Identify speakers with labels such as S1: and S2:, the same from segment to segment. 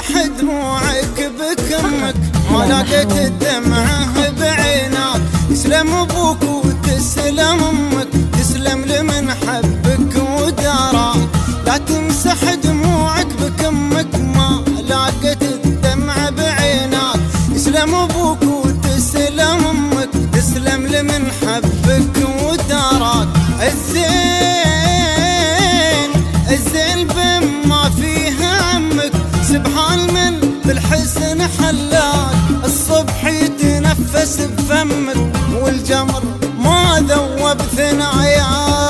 S1: تمسح دموعك بكمك، ما لقيت الدمعة بعينك. يسلم ابوك وتسلم امك، تسلم لمن حبك وداراك. لا تمسح دموعك بكمك، ما لقيت الدمعة بعينك. يسلم ابوك وتسلم امك، تسلم لمن حبك وداراك. الزين بما فيها عمك، سبحان من بالحسن حلاك. الصبح يتنفس بفمك، والجمر ما ذوب ثناياك.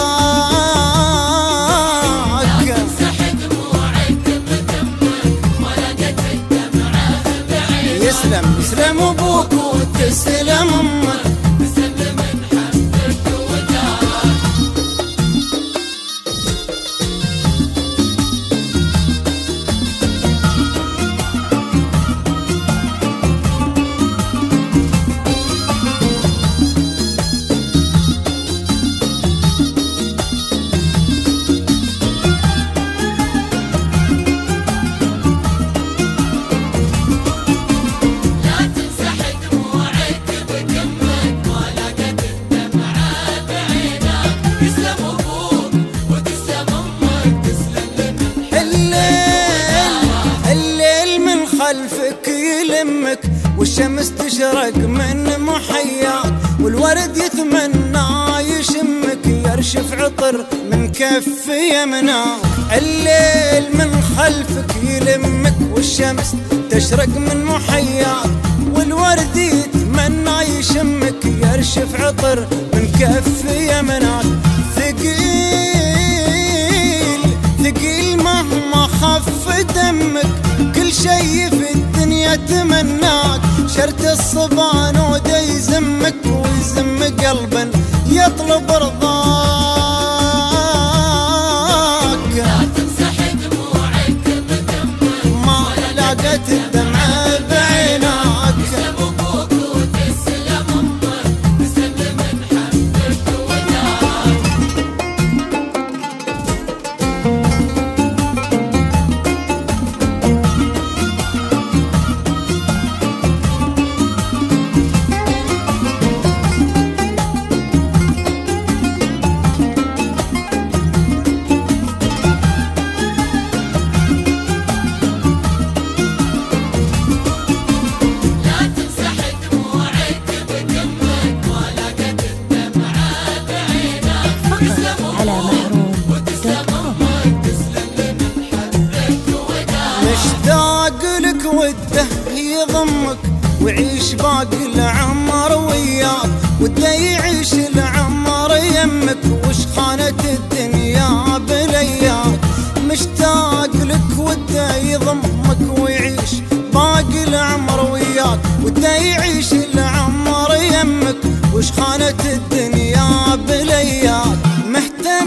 S2: تمسح دموعك بكمك، ما لقيت الدمعة بعينك.
S1: يسلم ابوك وتسلم امك،
S2: تسلم لمن حبك وداراك.
S1: خلفك يلمك، والشمس تشرق من محياك. والورد يتمنى يشمك، يرشف عطر من كف يمناك. الليل من خلفك يلمك، والشمس تشرق من محياك. والورد يتمنى يشمك، يرشف عطر من كف يمناك. ثقيل مهما خف دمك، كل شي في الدنيا تمناك. شرت الصبان ودا يزمك، ويزم قلبا يطلب رضاك.
S2: لا تمسح دموعك بدمك،
S1: ما لقيت الدمعة بعينك.
S2: تسلم ابوك وتسلم امك، تسلم لمن حبك وداراك.
S1: مشتاق لك وده يضمك، ويعيش باقي العمر وياك. وده يعيش العمر يمك، وش خانت الدنيا بلياك. مشتاق لك وده يضمك، ويعيش باقي العمر وياك. وده يعيش العمر يمك، وش خانت الدنيا بلياك. مهتم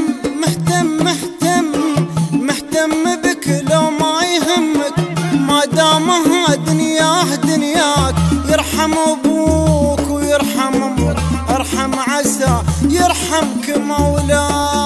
S1: بك لو ما يهمك، ما دامها دنياك. يرحم ابوك ويرحم امك، ارحم عسى يرحمك مولاك.